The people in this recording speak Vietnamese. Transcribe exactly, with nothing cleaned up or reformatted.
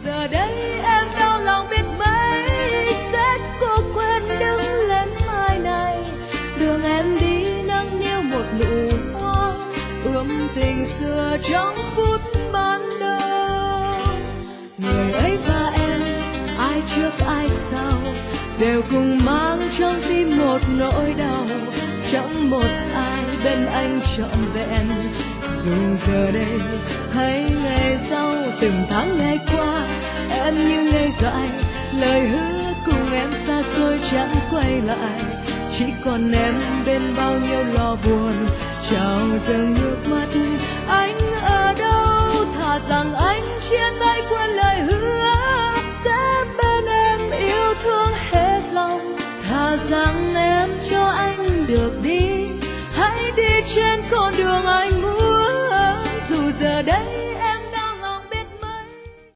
giờ đây em đau lòng biết mấy, sẽ cố quên đứng lên mai này, đường em đi nâng niu một nụ hoa, ươm tình xưa trong phút ban đầu. Người ấy và em, ai trước ai sau, đều cùng mang trong tim một nỗi đau, chẳng một ai bên anh trọn vẹn. Dù giờ đây hay ngày sau, từng tháng ngày qua em như ngây dại, lời hứa cùng em xa xôi chẳng quay lại, chỉ còn em bên bao nhiêu lo buồn trào dâng nước mắt. Anh ở đâu? Thà rằng anh chia tay.